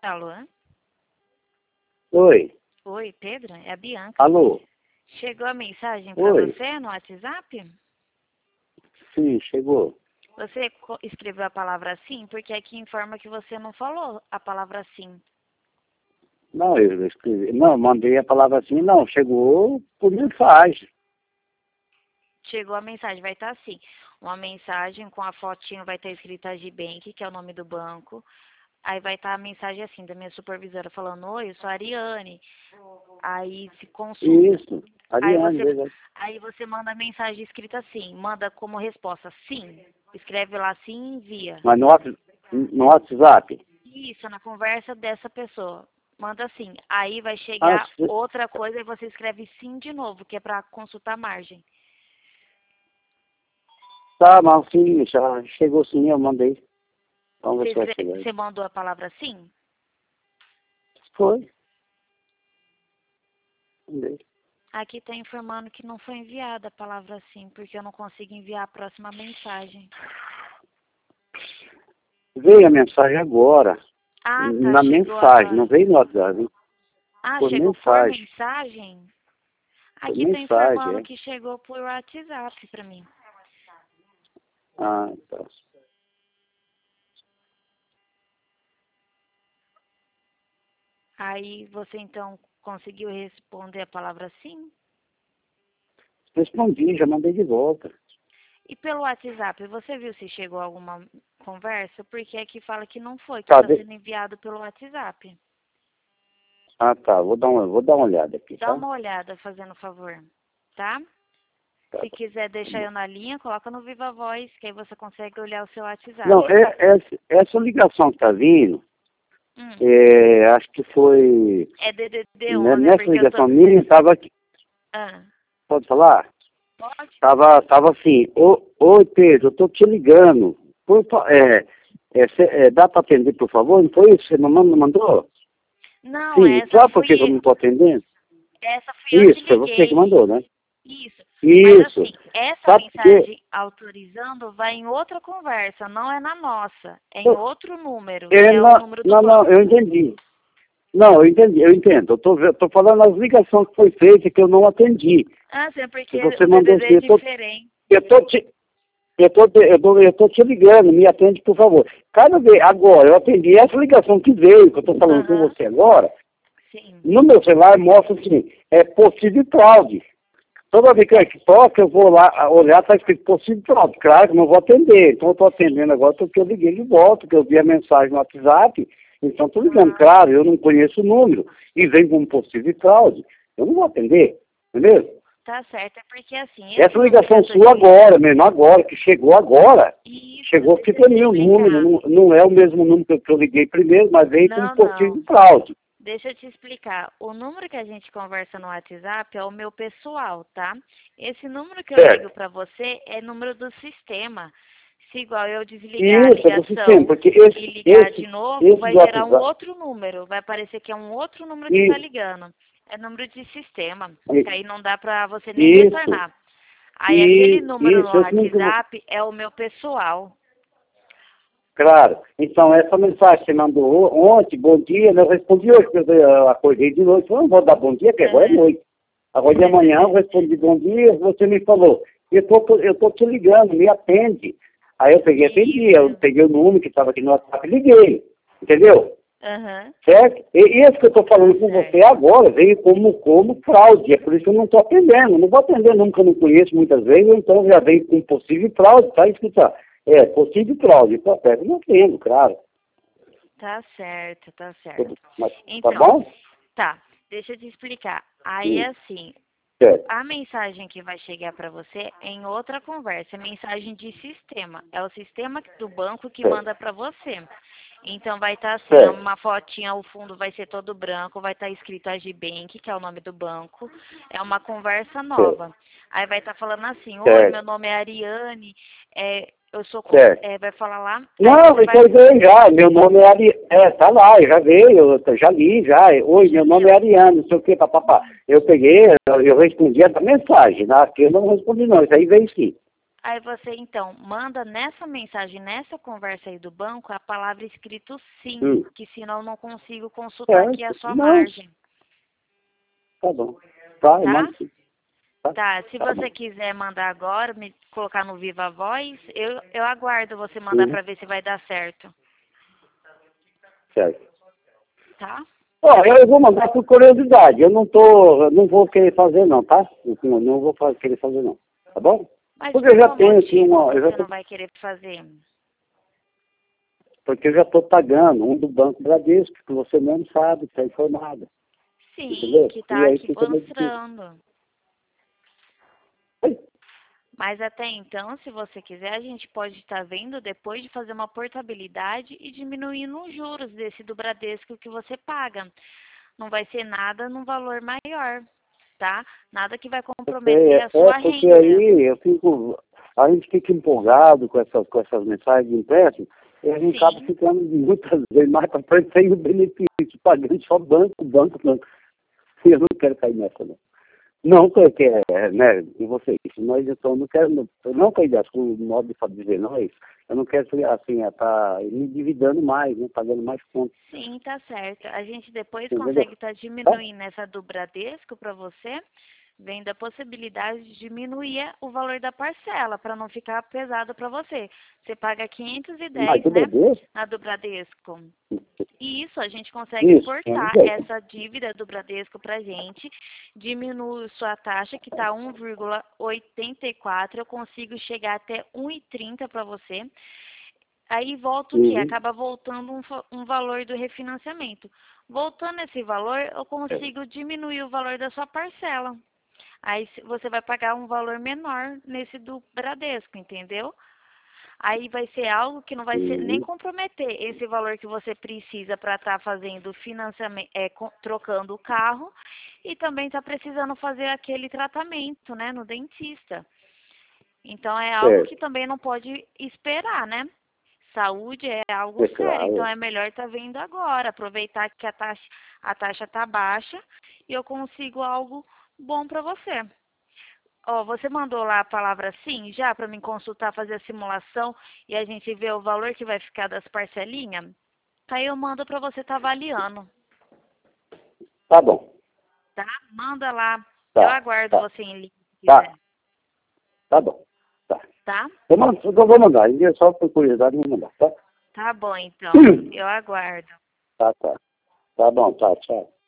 Alô? Oi. Oi, Pedro? É a Bianca. Alô? Chegou a mensagem para Oi. você no WhatsApp? Sim, chegou. Você escreveu a palavra sim? Porque aqui informa que você não falou a palavra sim. Não, eu escrevi. Não, mandei a palavra assim, não. Chegou por mensagem. Chegou a mensagem, vai estar assim. Uma mensagem com a fotinho, vai estar escrita Agibank, que é o nome do banco. Aí vai estar a mensagem assim, da minha supervisora falando, oi, eu sou a Ariane. Aí se consulta. Isso. Aí Ariane, você, beleza. aí você manda a mensagem escrita assim, manda como resposta sim. Escreve lá sim e envia. Mas no WhatsApp. Isso, na conversa dessa pessoa. Manda sim. Aí vai Ah, chegar outra coisa e você escreve sim de novo, que é para consultar a margem. tá, mas sim, já chegou sim, eu mandei. Vamos ver se vai chegar aí. Você mandou a palavra sim? Foi. Mandei. Aqui está informando que não foi enviada a palavra sim, porque eu não consigo enviar a próxima mensagem. Veio a mensagem agora. Ah, tá, Na chegou mensagem, não agora. veio no WhatsApp, hein? Ah, Por chegou por mensagem. mensagem? Por Aqui está mensagem, informando é. que chegou por WhatsApp para mim. Ah, tá. Aí você então conseguiu responder a palavra sim? Respondi, já mandei de volta. E pelo WhatsApp, você viu se chegou alguma conversa? Porque aqui fala que não foi, que Tá, está sendo enviado pelo WhatsApp. Ah, tá. Vou dar uma olhada aqui, Dá tá? uma olhada, fazendo favor, tá? Tá, Se tá. quiser deixar eu na linha, coloca no Viva Voz, que aí você consegue olhar o seu WhatsApp. Não, essa ligação que tá vindo, Hum. acho que foi... É DDD Né, 11, é nessa porque eu tô... ligação minha, tava aqui... Ah, Pode falar? pode? Tava assim, oi Pedro, eu tô te ligando. Dá para atender, por favor? Não foi isso que você mandou? Não, Sim, essa sabe por que eu fui, não tô atendendo? essa fui eu que Isso, foi você que liguei. mandou, né? Isso. Mas Isso. assim, essa Sabe por quê? mensagem autorizando vai em outra conversa, não é na nossa. É em outro número, que é o Não, número do não, não, eu banco. entendi. Não, eu entendo. Tô falando as ligações que foi feita que eu não atendi. Ah, sim, Se porque você o mandou DDD assim, é diferente. eu tô te, eu tô te ligando, me atende, por favor. Cada vez, agora, eu atendi essa ligação que veio, que eu tô falando com Aham, você agora, sim. no meu celular mostra assim, possível fraude. Toda vez que toca, eu vou lá olhar, tá escrito possível fraude. Claro que eu não vou atender. Então eu tô atendendo agora porque eu liguei de volta, porque eu vi a mensagem no WhatsApp. Então tô ligando. Claro, eu não conheço o número e vem como possível fraude. Eu não vou atender, entendeu? Tá certo, é porque assim, esse Essa número que ligação eu tô sua te ligando. agora, mesmo agora, que chegou agora, Isso, chegou aqui deixa eu para te mim o número, explicar. não é o mesmo número que eu liguei primeiro, mas veio como Não, possível não. fraude. Deixa eu te explicar. O número que a gente conversa no WhatsApp é o meu pessoal, tá? Esse número que eu ligo Certo. para você é número do sistema. Se igual eu desligar a Isso, é do sistema, ligação porque e ligar de novo, esse vai do gerar um WhatsApp, outro número. Vai parecer que é um outro número que está ligando. É número de sistema. Que aí não dá para você nem isso, retornar. Aí aquele número no esse número que WhatsApp é o meu pessoal. claro. Então, essa mensagem que você mandou ontem, bom dia, né, eu respondi hoje, porque eu acordei de noite, eu não vou dar bom dia, porque agora é noite. Agora de manhã eu respondi bom dia, você me falou, eu tô te ligando, me atende. Aí eu peguei, atendi, eu peguei o número que estava aqui no WhatsApp e liguei, entendeu? Aham. Certo? E esse que eu estou falando com você agora veio como fraude, é por isso que eu não estou atendendo. Não vou atender nunca, eu não conheço muitas vezes, então já veio com possível fraude, tá escrito, possível fraude, então eu não atendo, claro. Tá certo, tá certo. Mas, tá Então, bom? tá, deixa eu te explicar. Aí, assim, Certo, a mensagem que vai chegar para você é em outra conversa, é mensagem de sistema. É o sistema do banco que certo, manda para você. Então, vai estar assim, certo, uma fotinha, o fundo vai ser todo branco, vai estar escrito Agibank, que é o nome do banco. É uma conversa certo, nova. Aí vai estar falando assim, oi, certo, meu nome é Ariane, eu sou, certo. vai falar lá, aí Não, você isso vai, eu veio já, meu nome é Ariane, tá lá, já veio, eu já li, já, oi, já meu nome é leu? Ariane, não sei o que, papapá. Eu peguei, eu respondi essa mensagem, aqui eu não respondi não, isso aí veio sim. Aí você, então, manda nessa mensagem, nessa conversa aí do banco, a palavra escrito sim, que senão eu não consigo consultar aqui a sua Não, margem. tá bom. Tá, eu Tá? mando sim. Tá, se Tá você bom. quiser mandar agora, me colocar no Viva Voz, eu aguardo você mandar pra ver se vai dar certo. Certo. Tá? Ó, eu vou mandar por curiosidade. Eu não vou querer fazer não, tá? Não vou querer fazer não. Tá bom? Mas Porque por eu já qual tenho aqui motivo uma. você não vai querer fazer? Porque eu já estou pagando um do Banco Bradesco, que você mesmo sabe, está informado. Sim, Entendeu? que E tá aí aqui fica meio difícil. mostrando. Mas até então, se você quiser, a gente pode estar vendo depois de fazer uma portabilidade e diminuindo os juros desse do Bradesco que você paga. Não vai ser nada num valor maior, tá? Nada que vai comprometer a sua Porque renda. aí a gente fica empolgado com essas mensagens de empréstimo, e a gente acaba Sim, ficando muitas vezes mais para frente sem o benefício, pagando só banco. Eu não quero cair nessa, não. Não, porque, né, e vocês, nós então não quero, não cair dessa, com o modo de dizer nós, eu não quero, assim, estar me endividando mais, né, pagando mais contas, sim, tá certo. A gente depois entendeu? consegue estar Tá? diminuindo essa do Bradesco para você, vendo a possibilidade de diminuir o valor da parcela, para não ficar pesado para você. Você paga Mas 510, do né, Bradesco, na do Bradesco. E isso, a gente consegue isso, cortar 510. essa dívida do Bradesco para gente, diminui sua taxa, que está 1,84, eu consigo chegar até 1,30 para você. Aí volta o que? Uhum. Acaba voltando um valor do refinanciamento. Voltando esse valor, eu É. consigo diminuir o valor da sua parcela. Aí você vai pagar um valor menor nesse do Bradesco, entendeu? Aí vai ser algo que não vai ser nem Uhum. comprometer esse valor que você precisa para estar fazendo financiamento, trocando o carro e também está precisando fazer aquele tratamento, né, no dentista. Então é algo que Certo. também não pode esperar, né? Saúde é algo É sério, então claro. é melhor estar vendo agora, aproveitar que a taxa está baixa e eu consigo algo bom para você. Ó, você mandou lá a palavra sim já para mim consultar, fazer a simulação e a gente ver o valor que vai ficar das parcelinhas? Aí eu mando para você estar avaliando, Tá bom. tá? Manda lá. Eu Tá, aguardo tá, você em linha se quiser, tá, tá bom. Tá. tá? Eu vou mandar, é só por curiosidade eu vou mandar, tá? Tá bom, então. Eu aguardo. Tá, tá. Tá bom, tá, tchau.